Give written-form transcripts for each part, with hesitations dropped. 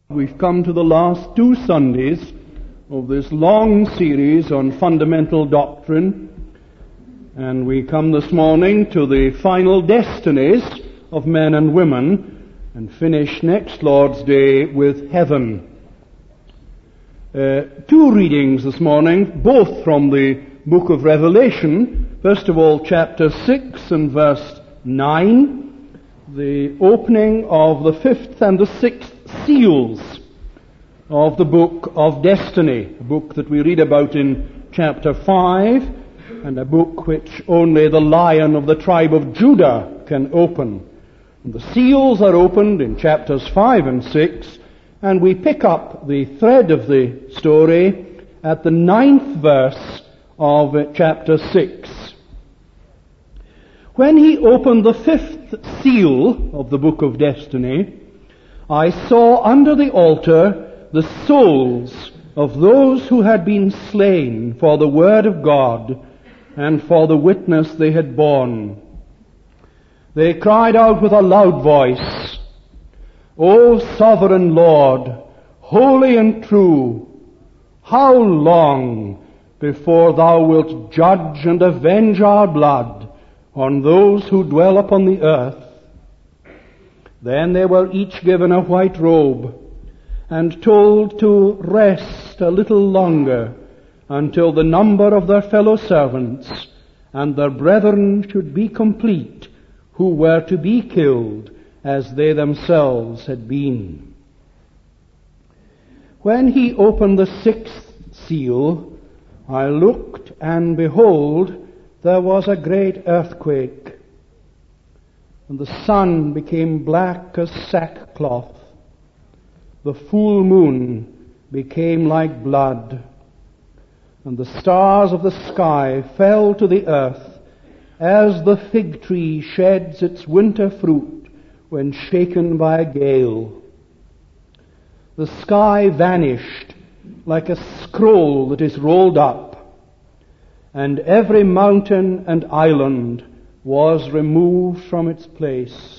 We've come to the last 2 Sundays of this long series on fundamental doctrine, and we come this morning to the final destinies of men and women, and finish next Lord's Day with heaven. 2 readings this morning, both from the book of Revelation. First of all, chapter 6 and verse 9, the opening of the 5th and the 6th seals of the book of destiny, a book that we read about in chapter 5, and a book which only the Lion of the tribe of Judah can open. And the seals are opened in chapters 5 and 6, and we pick up the thread of the story at the 9th verse of chapter 6. When he opened the 5th seal of the book of destiny, I saw under the altar the souls of those who had been slain for the word of God and for the witness they had borne. They cried out with a loud voice, O sovereign Lord, holy and true, how long before thou wilt judge and avenge our blood on those who dwell upon the earth? Then they were each given a white robe, and told to rest a little longer until the number of their fellow servants and their brethren should be complete, who were to be killed as they themselves had been. When he opened the 6th seal, I looked, and behold, there was a great earthquake, and the sun became black as sackcloth. The full moon became like blood, and the stars of the sky fell to the earth, as the fig tree sheds its winter fruit when shaken by a gale. The sky vanished like a scroll that is rolled up, and every mountain and island was removed from its place.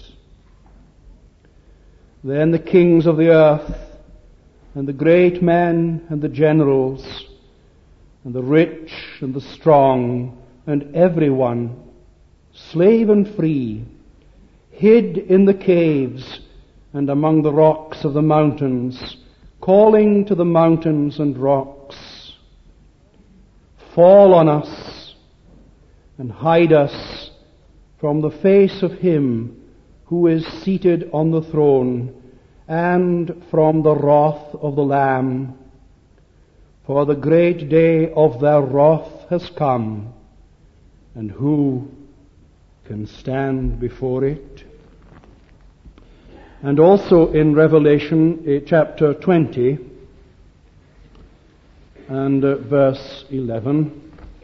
Then the kings of the earth, and the great men and the generals, and the rich and the strong, and everyone, slave and free, hid in the caves and among the rocks of the mountains, calling to the mountains and rocks, fall on us and hide us from the face of him who is seated on the throne, and from the wrath of the Lamb. For the great day of their wrath has come, and who can stand before it? And also in Revelation chapter 20 and verse 11,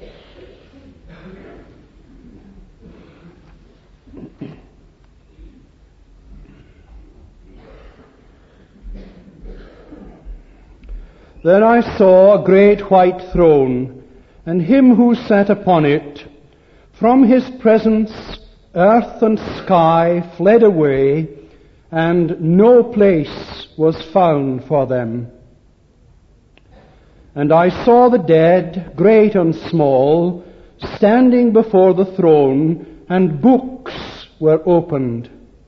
Then I saw a great white throne, and him who sat upon it. From his presence earth and sky fled away, and no place was found for them. And I saw the dead, great and small, standing before the throne, and books were opened.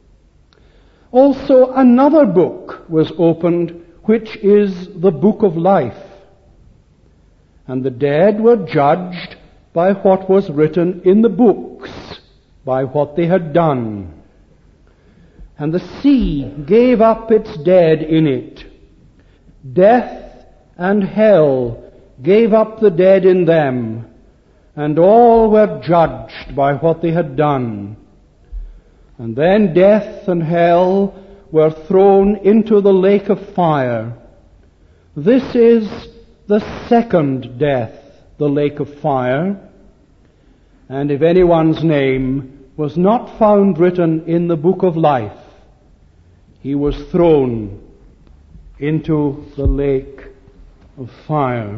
Also another book was opened, which is the book of life. And the dead were judged by what was written in the books, by what they had done. And the sea gave up its dead in it. Death and hell gave up the dead in them, and all were judged by what they had done. And then death and hell were thrown into the lake of fire. This is the second death, the lake of fire. And if anyone's name was not found written in the book of life, he was thrown into the lake of fire.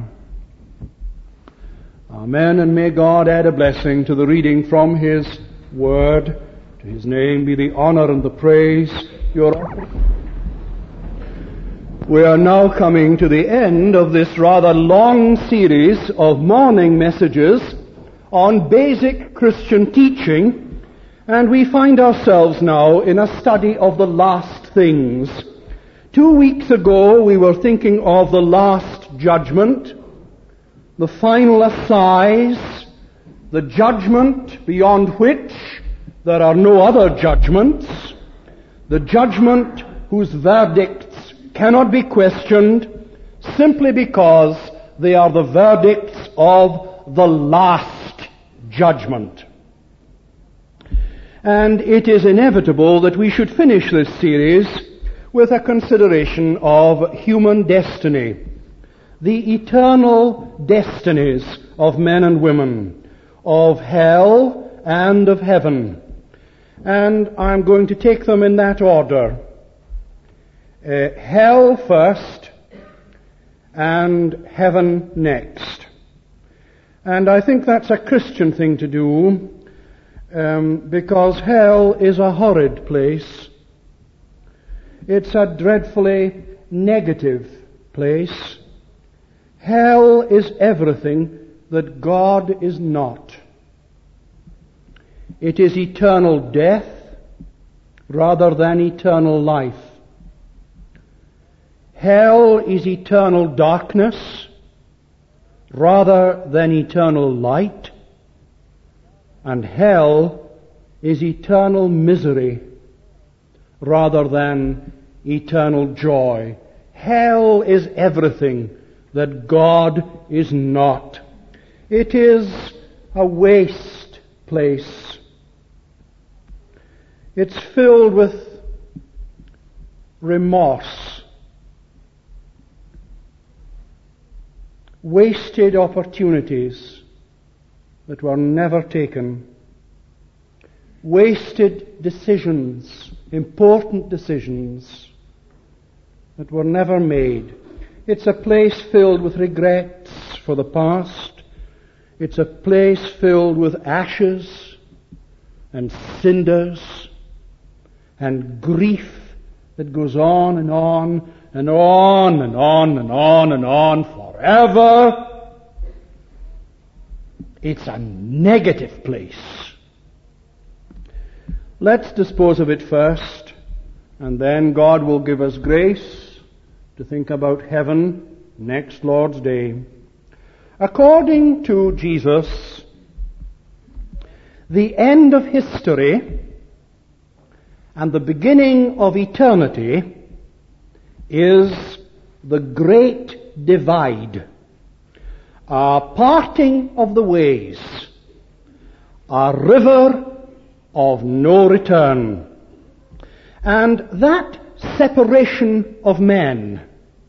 Amen, and may God add a blessing to the reading from His Word. To His name be the honor and the praise. Your We are now coming to the end of this rather long series of morning messages on basic Christian teaching, and we find ourselves now in a study of the last things. 2 weeks ago we were thinking of the last judgment, the final assize, the judgment beyond which there are no other judgments, the judgment whose verdicts cannot be questioned simply because they are the verdicts of the last judgment. And it is inevitable that we should finish this series with a consideration of human destiny, the eternal destinies of men and women, of hell and of heaven. And I'm going to take them in that order. Hell first and heaven next. And I think that's a Christian thing to do, because hell is a horrid place. It's a dreadfully negative place. Hell is everything that God is not. It is eternal death rather than eternal life. Hell is eternal darkness rather than eternal light, and hell is eternal misery rather than eternal joy. Hell is everything that God is not. It is a waste place. It's filled with remorse, wasted opportunities that were never taken, wasted decisions, important decisions that were never made. It's a place filled with regrets for the past. It's a place filled with ashes and cinders and grief that goes on and on and on and on and on and on forever. It's a negative place. Let's dispose of it first, and then God will give us grace to think about heaven next Lord's Day. According to Jesus, the end of history and the beginning of eternity is the great divide, a parting of the ways, a river of no return. And that separation of men,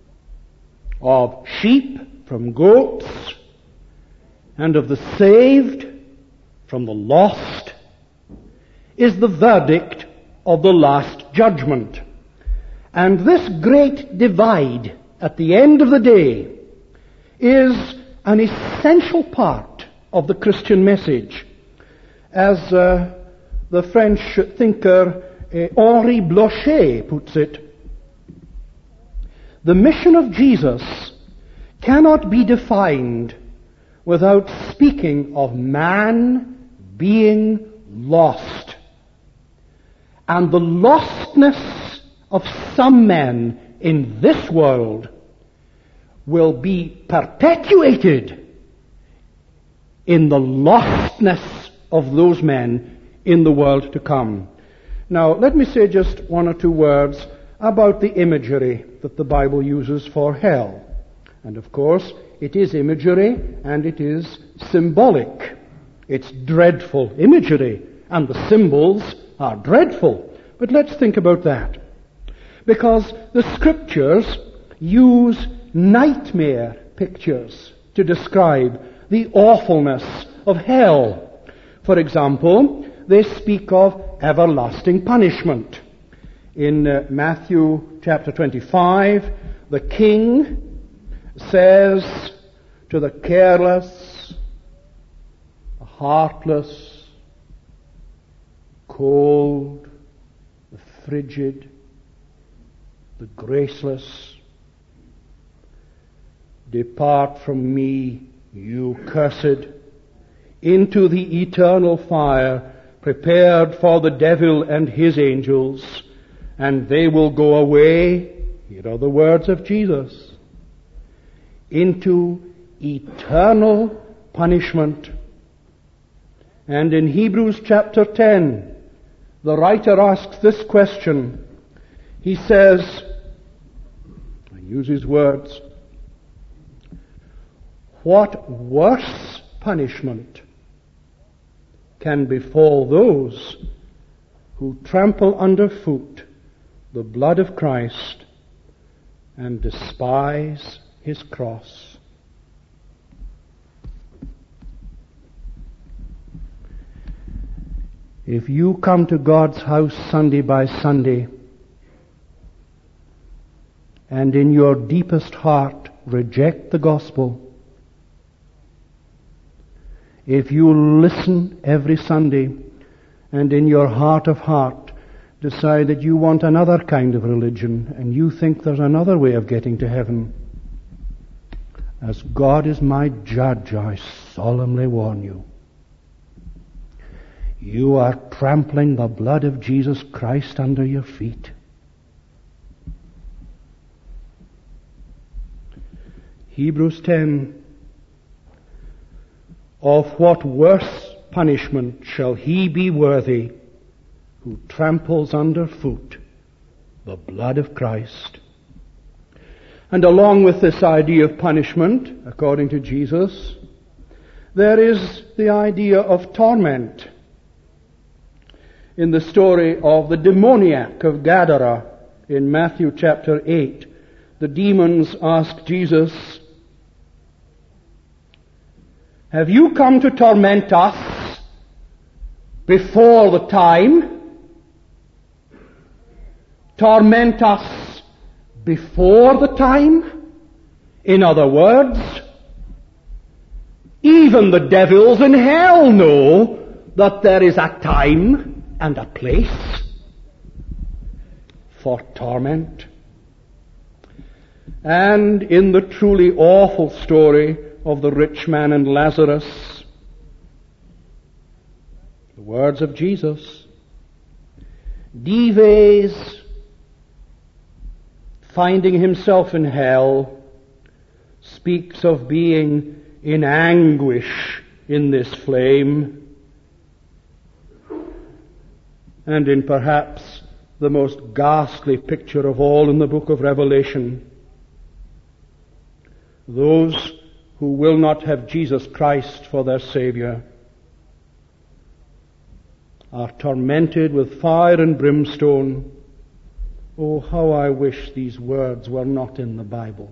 of sheep from goats, and of the saved from the lost, is the verdict of the last judgment. And this great divide at the end of the day is an essential part of the Christian message. As the French thinker Henri Blocher puts it, the mission of Jesus cannot be defined without speaking of man being lost. And the lostness of some men in this world will be perpetuated in the lostness of those men in the world to come. Now, let me say just one or two words about the imagery that the Bible uses for hell. And of course, it is imagery and it is symbolic. It's dreadful imagery, and the symbols are dreadful. But let's think about that. Because the Scriptures use nightmare pictures to describe the awfulness of hell. For example, they speak of everlasting punishment. In Matthew chapter 25, the king says to the careless, the heartless, cold, the frigid, the graceless, Depart from me, you cursed, into the eternal fire prepared for the devil and his angels, and they will go away, here are the words of Jesus, into eternal punishment. And in Hebrews chapter 10, the writer asks this question. He says, I use his words, what worse punishment can befall those who trample underfoot the blood of Christ and despise his cross? If you come to God's house Sunday by Sunday and in your deepest heart reject the gospel, if you listen every Sunday and in your heart of heart decide that you want another kind of religion and you think there's another way of getting to heaven, as God is my judge, I solemnly warn you, you are trampling the blood of Jesus Christ under your feet. Hebrews 10, of what worse punishment shall he be worthy who tramples underfoot the blood of Christ? And along with this idea of punishment, according to Jesus, there is the idea of torment. In the story of the demoniac of Gadara in Matthew chapter 8, the demons ask Jesus, have you come to torment us before the time? Torment us before the time? In other words, even the devils in hell know that there is a time and a place for torment. And in the truly awful story of the rich man and Lazarus, the words of Jesus, Dives, finding himself in hell, speaks of being in anguish in this flame, and in perhaps the most ghastly picture of all in the book of Revelation, those who will not have Jesus Christ for their Savior are tormented with fire and brimstone. Oh, how I wish these words were not in the Bible.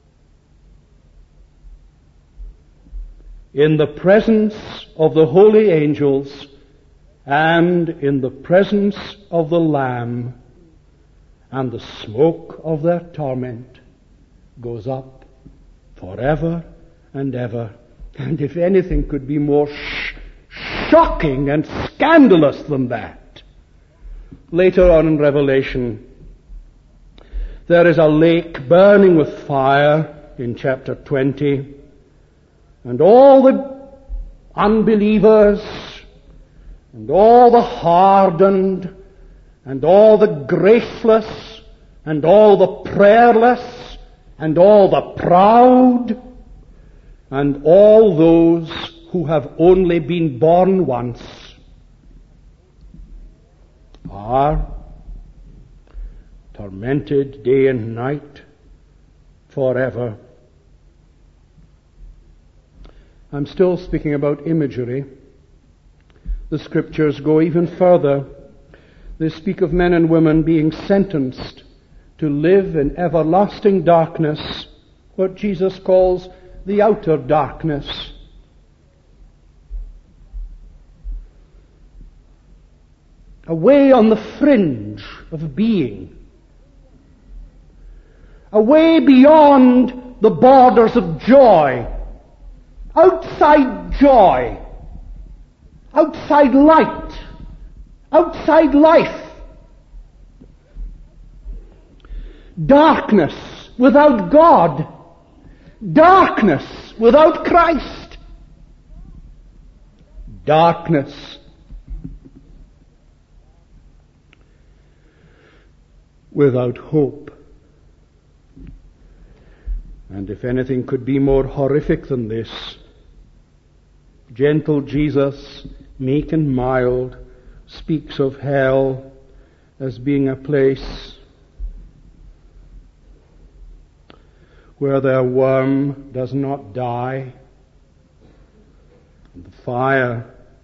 In the presence of the holy angels and in the presence of the Lamb, and the smoke of their torment goes up forever and ever. And if anything could be more shocking and scandalous than that, later on in Revelation, there is a lake burning with fire in chapter 20, and all the unbelievers and all the hardened and all the graceless and all the prayerless and all the proud and all those who have only been born once are tormented day and night forever. I'm still speaking about imagery. The scriptures go even further. They speak of men and women being sentenced to live in everlasting darkness, what Jesus calls the outer darkness. Away on the fringe of being. Away beyond the borders of joy. Outside joy. Outside light. Outside life. Darkness without God. Darkness without Christ. Darkness without hope. And if anything could be more horrific than this, gentle Jesus, meek and mild, speaks of hell as being a place where their worm does not die, and the fire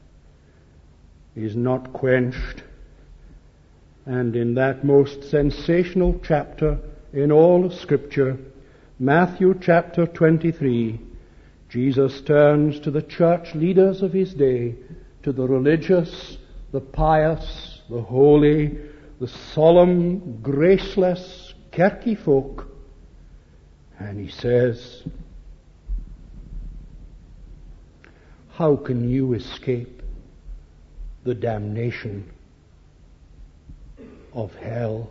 is not quenched. And in that most sensational chapter in all of Scripture, Matthew chapter 23, Jesus turns to the church leaders of his day, to the religious, the pious, the holy, the solemn, graceless kerky folk, and he says, how can you escape the damnation of hell?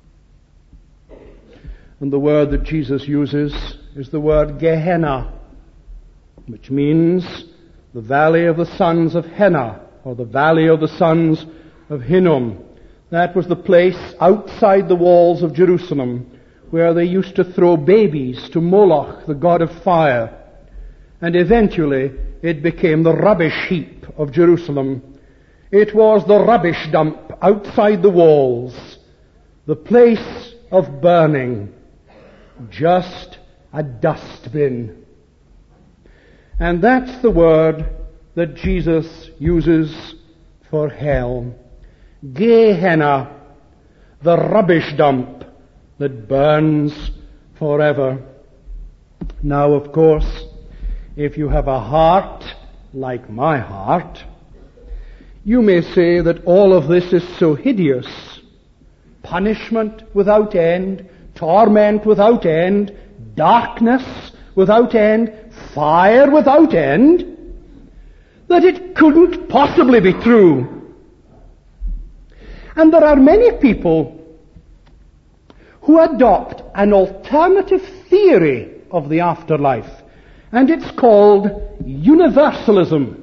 And the word that Jesus uses is the word Gehenna, which means the valley of the sons of Henna, or the valley of the sons of Hinnom. That was the place outside the walls of Jerusalem where they used to throw babies to Moloch, the god of fire. And eventually it became the rubbish heap of Jerusalem. It was the rubbish dump outside the walls, the place of burning, just a dustbin. And that's the word that Jesus uses for hell. Gehenna, the rubbish dump that burns forever. Now, of course, if you have a heart like my heart, you may say that all of this is so hideous. Punishment without end, torment without end, darkness without end, fire without end, that it couldn't possibly be true. And there are many people who adopt an alternative theory of the afterlife, and it's called universalism.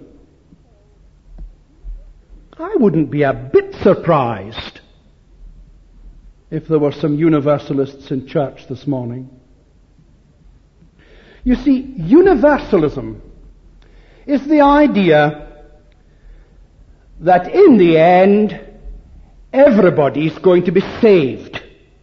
I wouldn't be a bit surprised if there were some universalists in church this morning. You see, universalism is the idea that in the end, everybody's going to be saved.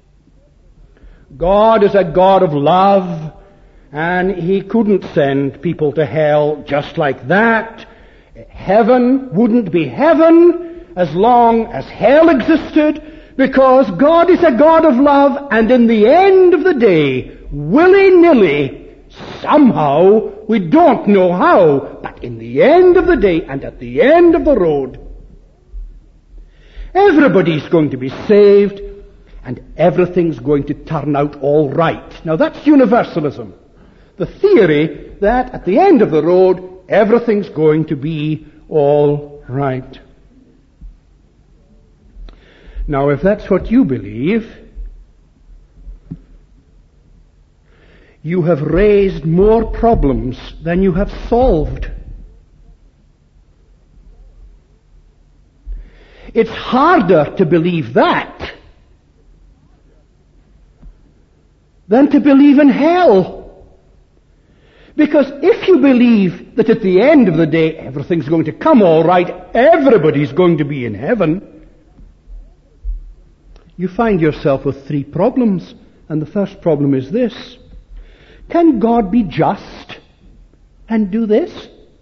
God is a God of love, and he couldn't send people to hell just like that. Heaven wouldn't be heaven as long as hell existed, because God is a God of love, and in the end of the day, willy-nilly, somehow, we don't know how, but in the end of the day and at the end of the road, everybody's going to be saved, and everything's going to turn out all right. Now that's universalism. The theory that at the end of the road, everything's going to be all right. Now, if that's what you believe, you have raised more problems than you have solved. It's harder to believe that than to believe in hell. Because if you believe that at the end of the day everything's going to come all right, everybody's going to be in heaven, you find yourself with three problems. And the first problem is this: can God be just and do this?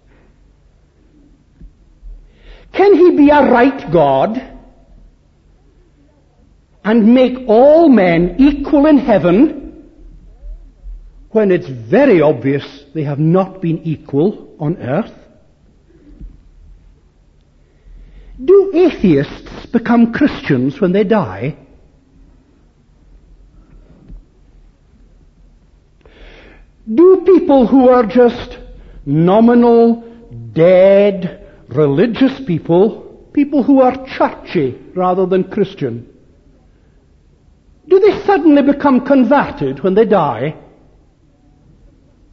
Can he be a right God and make all men equal in heaven when it's very obvious they have not been equal on earth? Do atheists become Christians when they die? Do people who are just nominal, dead, religious people, people who are churchy rather than Christian, do they suddenly become converted when they die?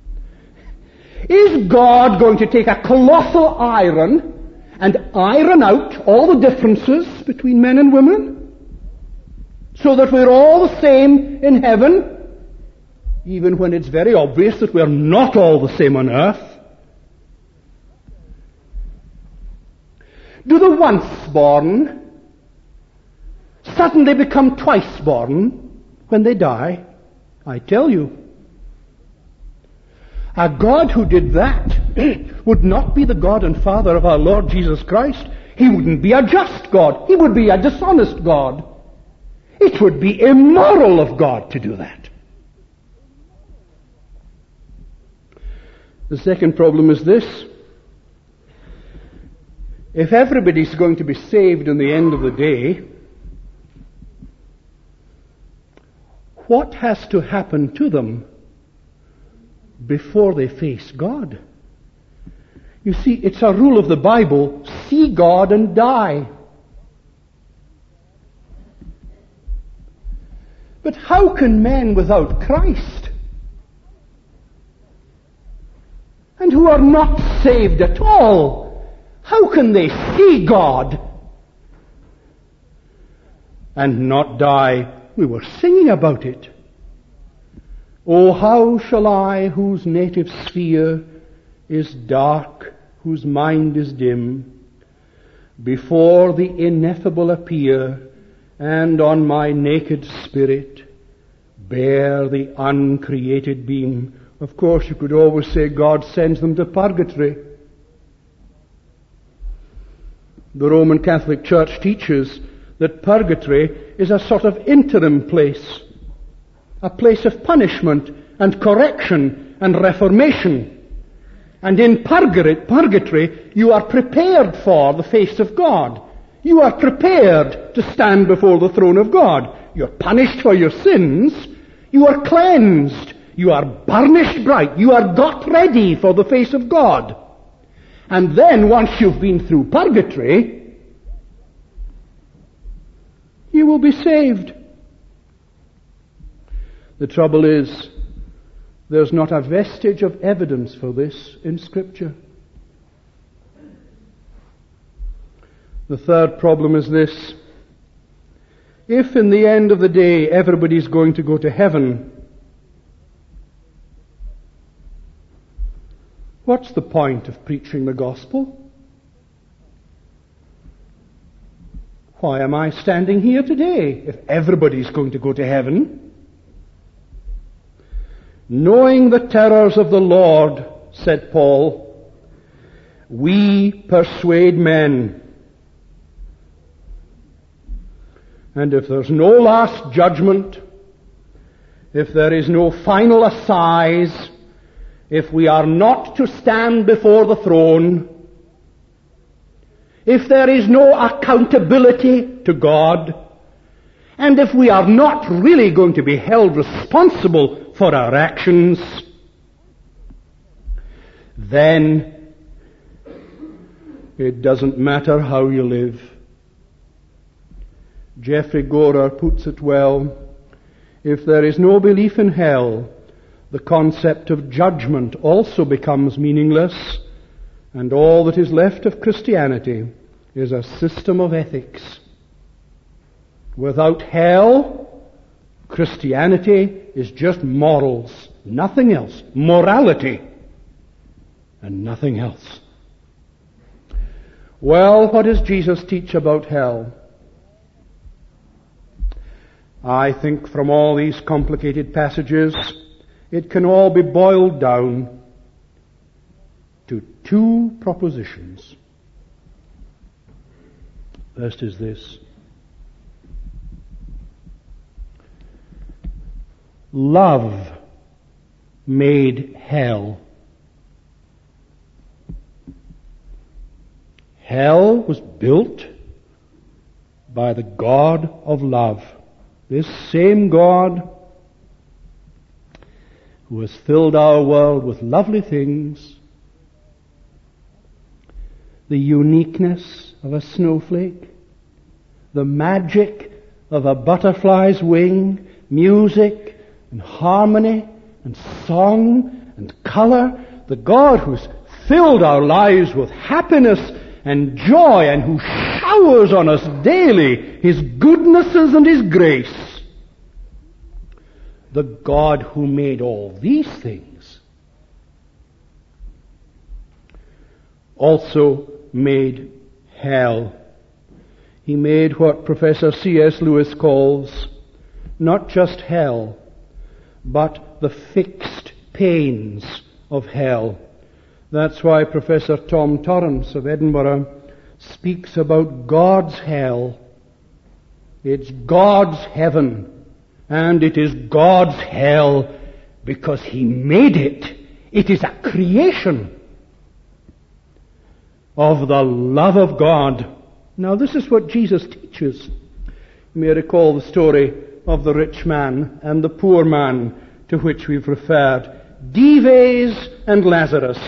Is God going to take a colossal iron and iron out all the differences between men and women, so that we're all the same in heaven, even when it's very obvious that we're not all the same on earth? Do the once born suddenly become twice born when they die? I tell you, a God who did that would not be the God and Father of our Lord Jesus Christ. He wouldn't be a just God. He would be a dishonest God. It would be immoral of God to do that. The second problem is this. If everybody's going to be saved in the end of the day, what has to happen to them before they face God? You see, it's a rule of the Bible, see God and die. But how can men without Christ, and who are not saved at all, how can they see God and not die? We were singing about it. Oh, how shall I, whose native sphere is dark, whose mind is dim, before the ineffable appear, and on my naked spirit bear the uncreated beam? Of course, you could always say God sends them to purgatory. The Roman Catholic Church teaches that purgatory is a sort of interim place, a place of punishment and correction and reformation. And in purgatory, you are prepared for the face of God. You are prepared to stand before the throne of God. You're punished for your sins. You are cleansed. You are burnished bright. You are got ready for the face of God. And then, once you've been through purgatory, you will be saved. The trouble is, there's not a vestige of evidence for this in Scripture. The third problem is this. If in the end of the day everybody's going to go to heaven, what's the point of preaching the gospel? Why am I standing here today if everybody's going to go to heaven? Knowing the terrors of the Lord, said Paul, we persuade men. And if there's no last judgment, if there is no final assize, if we are not to stand before the throne, if there is no accountability to God, and if we are not really going to be held responsible for our actions, then it doesn't matter how you live. Jeffrey Gorer puts it well. If there is no belief in hell, the concept of judgment also becomes meaningless, and all that is left of Christianity is a system of ethics. Without hell, Christianity is just morals, nothing else. Morality, and nothing else. Well, what does Jesus teach about hell? I think from all these complicated passages, it can all be boiled down to two propositions. First is this. Love made hell. Hell was built by the God of love. This same God who has filled our world with lovely things, the uniqueness of a snowflake, the magic of a butterfly's wing, music and harmony and song and color, the God who's filled our lives with happiness and joy and who showers on us daily His goodnesses and His grace. The God who made all these things also made hell. He made what Professor C.S. Lewis calls not just hell, but the fixed pains of hell. That's why Professor Tom Torrance of Edinburgh speaks about God's hell. It's God's heaven, and it is God's hell because He made it. It is a creation of the love of God. Now this is what Jesus teaches. You may recall the story of the rich man and the poor man to which we've referred. Dives and Lazarus.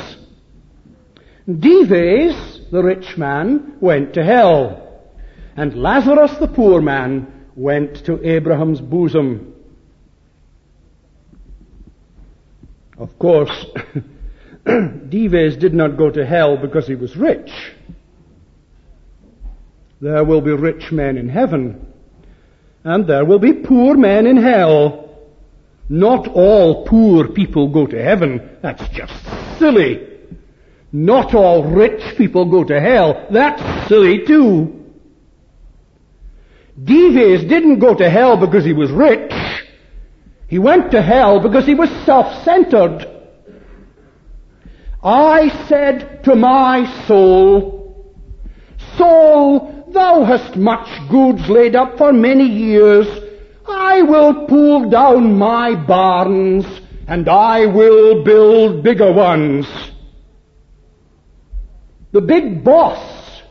Dives, the rich man, went to hell, and Lazarus, the poor man, went to Abraham's bosom. Of course, Dives did not go to hell because he was rich. There will be rich men in heaven, and there will be poor men in hell. Not all poor people go to heaven. That's just silly. Not all rich people go to hell. That's silly too. Dives didn't go to hell because he was rich. He went to hell because he was self-centered. I said to my soul, Soul, thou hast much goods laid up for many years. I will pull down my barns, and I will build bigger ones. The big boss.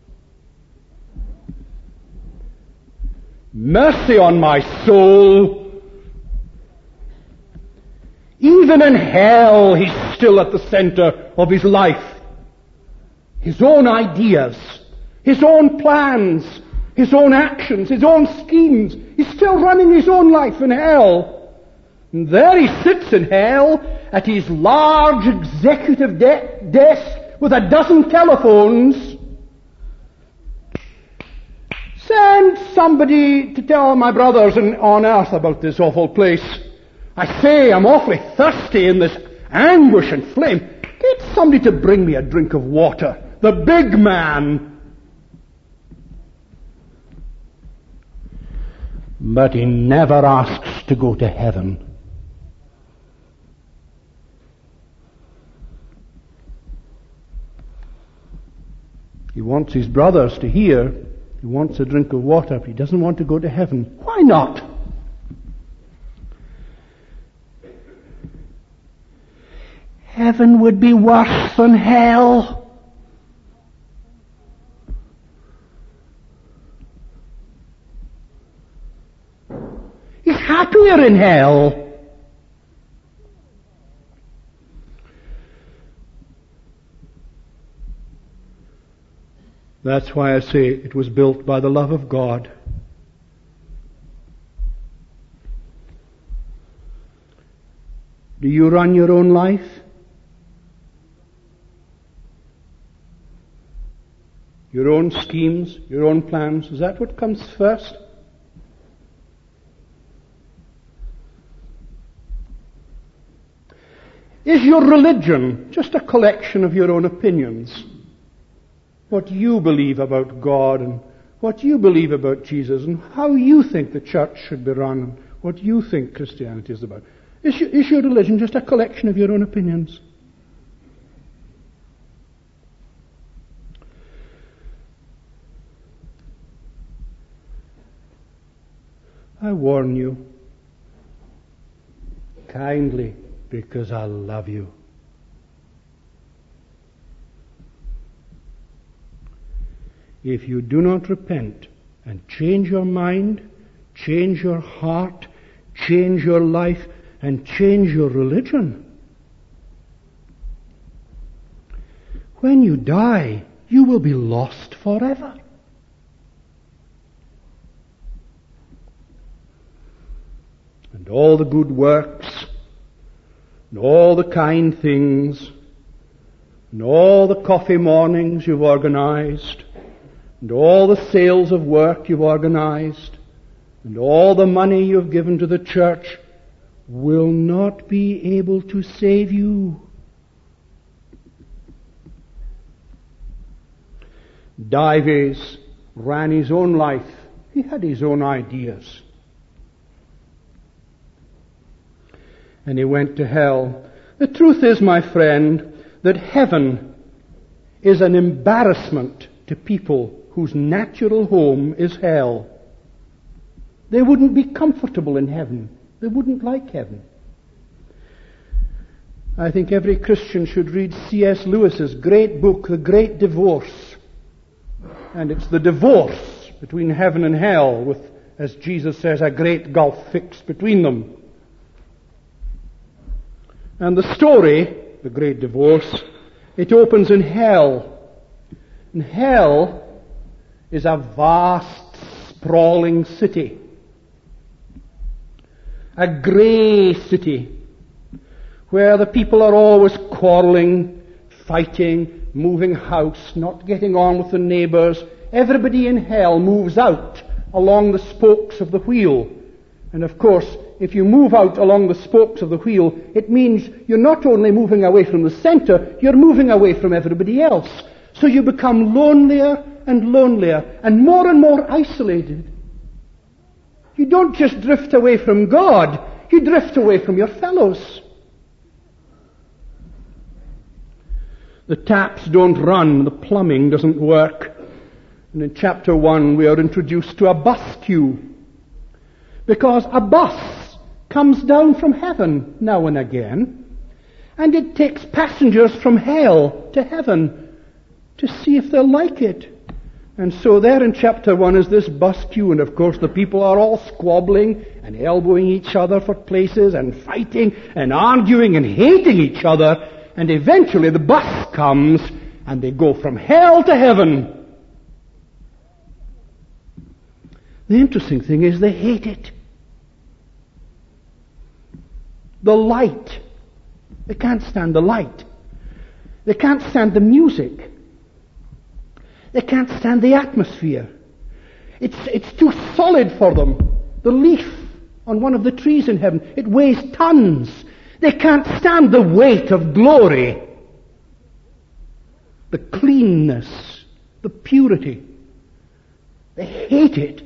Mercy on my soul. Even in hell, he's still at the center of his life. His own ideas, his own plans, his own actions, his own schemes. He's still running his own life in hell. And there he sits in hell at his large executive desk with a dozen telephones. Send somebody to tell my brothers on earth about this awful place. I say, I'm awfully thirsty in this anguish and flame. Get somebody to bring me a drink of water. The big man. But he never asks to go to heaven. He wants his brothers to hear. He wants a drink of water, but he doesn't want to go to heaven. Why not? Heaven would be worse than hell. He's happier in hell. That's why I say it was built by the love of God. Do you run your own life? Your own schemes, your own plans? Is that what comes first? Is your religion just a collection of your own opinions? What you believe about God and what you believe about Jesus and how you think the church should be run and what you think Christianity is about. Is your religion just a collection of your own opinions? I warn you kindly because I love you. If you do not repent and change your mind, change your heart, change your life, and change your religion, when you die, you will be lost forever. And all the good works, and all the kind things, and all the coffee mornings you've organized, and all the sales of work you've organized, and all the money you've given to the church will not be able to save you. Dives ran his own life. He had his own ideas. And he went to hell. The truth is, my friend, that heaven is an embarrassment to people whose natural home is hell. They wouldn't be comfortable in heaven. They wouldn't like heaven. I think every Christian should read C.S. Lewis's great book, The Great Divorce. And it's the divorce between heaven and hell with, as Jesus says, a great gulf fixed between them. And the story, The Great Divorce, it opens in hell. And hell is a vast, sprawling city. A grey city where the people are always quarreling, fighting, moving house, not getting on with the neighbours. Everybody in hell moves out along the spokes of the wheel. And of course, if you move out along the spokes of the wheel, it means you're not only moving away from the centre, you're moving away from everybody else. So you become lonelier and lonelier and more isolated. You don't just drift away from God, you drift away from your fellows. The taps don't run, the plumbing doesn't work. And in chapter 1 we are introduced to a bus queue. Because a bus comes down from heaven now and again, and it takes passengers from hell to heaven to see if they'll like it. And so there in chapter 1 is this bus queue, and of course the people are all squabbling and elbowing each other for places and fighting and arguing and hating each other, and eventually the bus comes and they go from hell to heaven. The interesting thing is they hate it. The light. They can't stand the light. They can't stand the music. They can't stand the atmosphere. It's too solid for them. The leaf on one of the trees in heaven, it weighs tons. They can't stand the weight of glory. The cleanness, the purity. They hate it.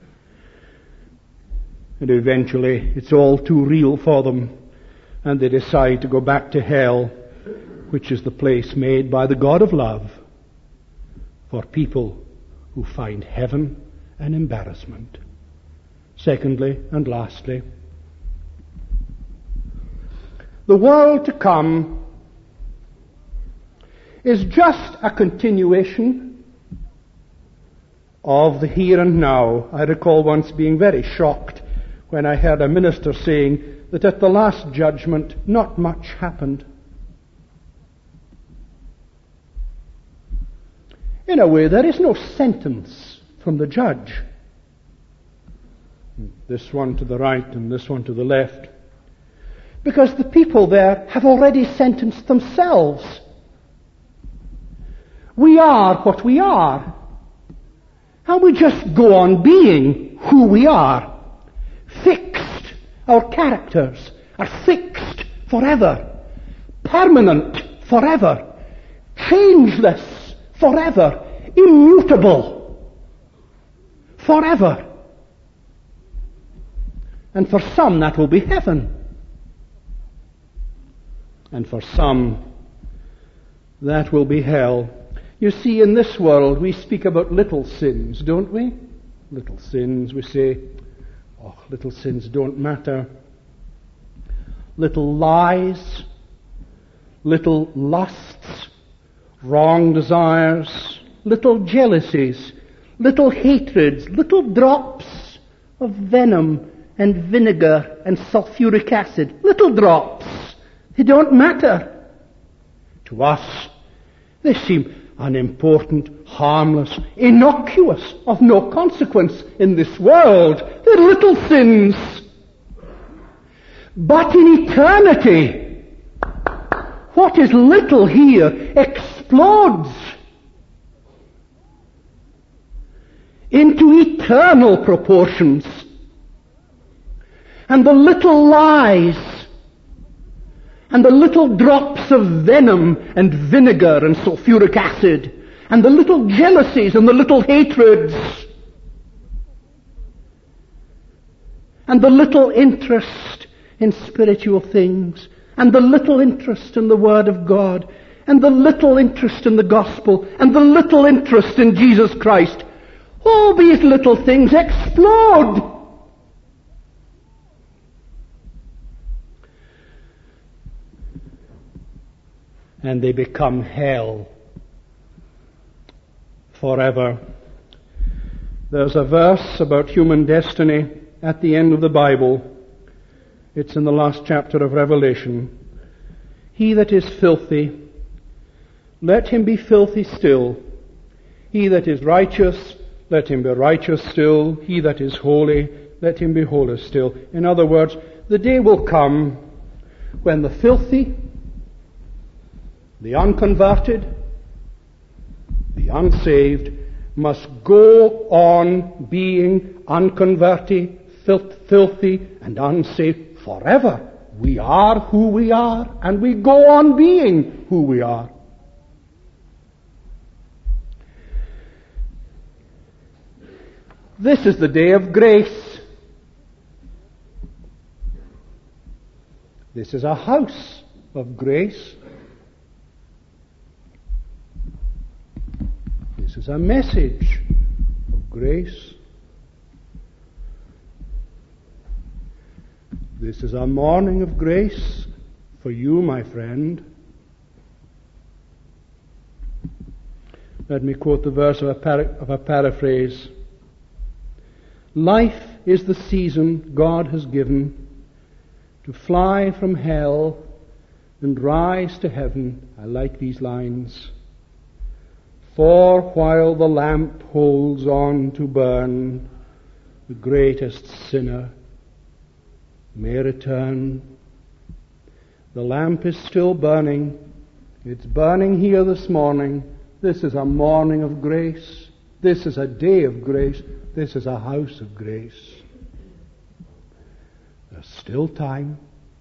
And eventually it's all too real for them, and they decide to go back to hell, which is the place made by the God of love for people who find heaven an embarrassment. Secondly and lastly, the world to come is just a continuation of the here and now. I recall once being very shocked when I heard a minister saying that at the last judgment not much happened. In a way, there is no sentence from the judge. This one to the right and this one to the left. Because the people there have already sentenced themselves. We are what we are. And we just go on being who we are. Fixed. Our characters are fixed forever. Permanent forever. Changeless forever. Immutable forever. And for some that will be heaven. And for some that will be hell. You see, in this world we speak about little sins, don't we? Little sins, we say, oh, little sins don't matter. Little lies, little lusts, wrong desires, little jealousies, little hatreds, little drops of venom and vinegar and sulfuric acid. Little drops. They don't matter. To us, they seem unimportant, harmless, innocuous, of no consequence in this world. They're little sins. But in eternity, what is little here explodes into eternal proportions. And the little lies and the little drops of venom and vinegar and sulfuric acid and the little jealousies and the little hatreds and the little interest in spiritual things and the little interest in the Word of God and the little interest in the gospel and the little interest in Jesus Christ, all these little things explode. And they become hell forever. There's a verse about human destiny at the end of the Bible. It's in the last chapter of Revelation. He that is filthy, let him be filthy still. He that is righteous, let him be righteous still. He that is holy, let him be holy still. In other words, the day will come when the filthy, the unconverted, the unsaved must go on being unconverted, filthy, and unsaved forever. We are who we are, and we go on being who we are. This is the day of grace. This is a house of grace. This is a message of grace. This is a morning of grace for you, my friend. Let me quote the verse of a paraphrase. Life is the season God has given to fly from hell and rise to heaven. I like these lines. For while the lamp holds on to burn, the greatest sinner may return. The lamp is still burning. It's burning here this morning. This is a morning of grace. This is a day of grace. This is a house of grace. There's still time.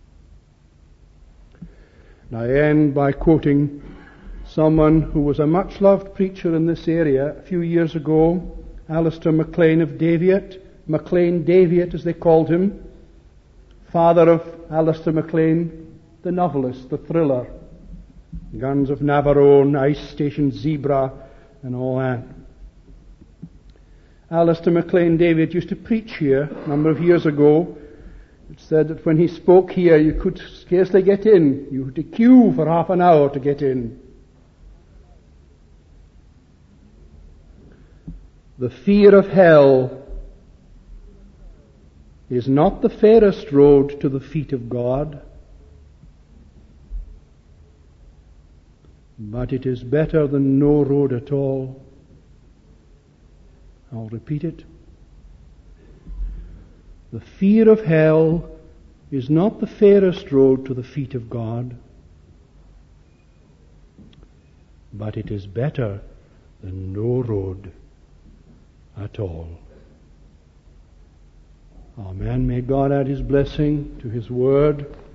And I end by quoting someone who was a much-loved preacher in this area a few years ago, Alistair MacLean of Daviot. MacLean Daviot, as they called him. Father of Alistair MacLean, the novelist, the thriller. Guns of Navarone, Ice Station Zebra, and all that. Alistair MacLean Daviot used to preach here a number of years ago. It said that when he spoke here, you could scarcely get in. You had to queue for half an hour to get in. The fear of hell is not the fairest road to the feet of God, but it is better than no road at all. I'll repeat it. The fear of hell is not the fairest road to the feet of God, but it is better than no road at all. Amen. May God add His blessing to His word.